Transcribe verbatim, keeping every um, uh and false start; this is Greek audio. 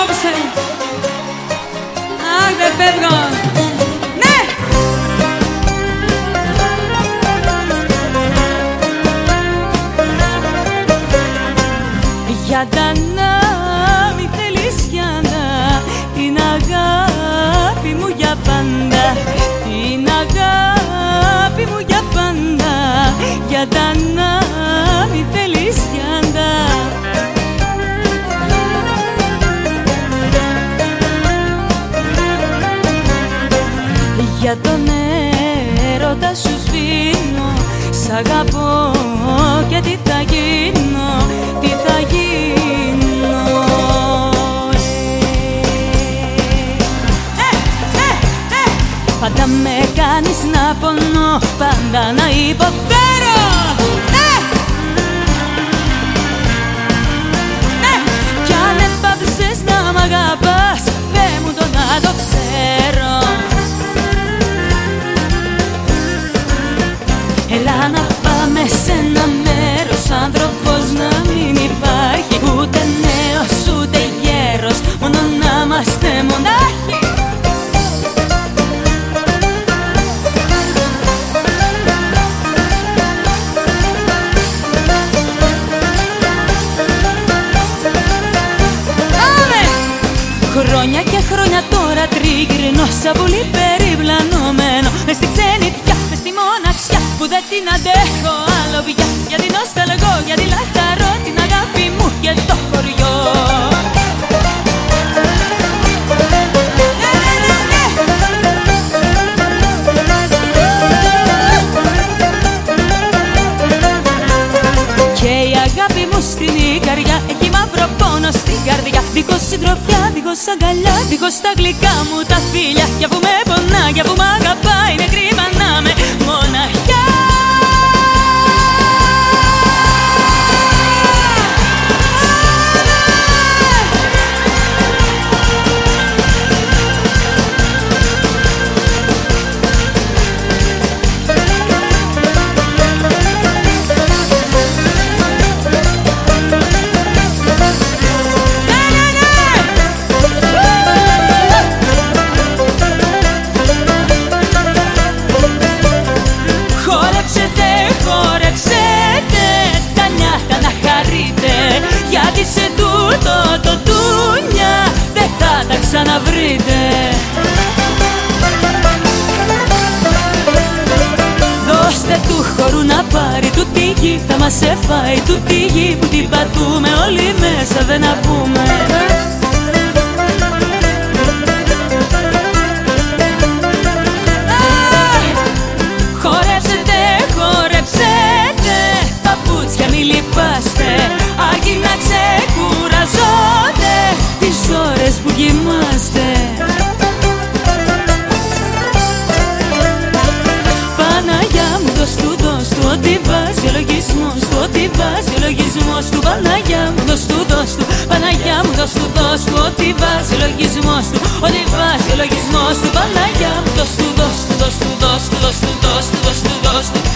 απόψε. Αχ, δεν φεύγω. Ναι! Για τα να μη θέλεις για να την αγάπη μου για πάντα, την αγάπη μου για πάντα, για τα να μη θέλεις για να. Για τον έρωτα σου σβήνω, σ' αγαπώ και τι θα γίνω, τι θα γίνω. ε, ε, ε. Πάντα με κάνεις να πονώ, πάντα να υποφέρω. ε. ε. Κι αν έπαψες να μ' αγαπάς, πες μου το να το ξέρω. Έλα να πάμε σε ένα μέρος, άνθρωπος να μην υπάρχει, ούτε νέος ούτε γέρος, μόνο να είμαστε μονάχοι. Πάμε! Χρόνια και χρόνια τώρα τριγυρνώ σαν πουλί περιπλανωμένο, μες στη ξενιτιά, μες στη μοναξιά που δεν την αντέχω άλλο πια. Γιατί νοσταλγώ, γιατί λαχταρώ την αγάπη μου και το χωριό. Και η αγάπη μου στην Ικαριά έχει μαύρο πόνο στην καρδιά. Δίχως συντροφιά, δίχως αγκαλιά, δίχως τα γλυκά μου τα φίλια. Κι αφού με πονά, κι αφού μ' αγαπάει, είναι κρίμα να με μοναχιά. Γιατί σε τούτο το τούνια δεν θα τα ξαναβρείτε. Δώστε του χώρου να πάρει, του τη γη θα μας εφάει, του τη γη που την πατούμε όλοι μέσα δεν να πούμε. Χορέψετε, χορέψετε, παπούτσια μη λυπάστε, αρκεί να ξεκουραζόνται τις ώρες που κοιμάστε. Παναγιά μου δώσ' του, δώσ' του, ό,τι βάζει ο λογισμός του, ό,τι βάζει ο λογισμός του. Παναγιά μου δώσ' του, δώσ' του, Παναγιά μου δώσ' του, δώσ' του, ό,τι βάζει ο λογισμός του, ό,τι βάζει ο λογισμός του. Παναγιά μου δώσ' του, δώσ' του, δώσ' του, δώσ' του, δώσ' του, δώσ' του, δώσ' του, δώσ' του.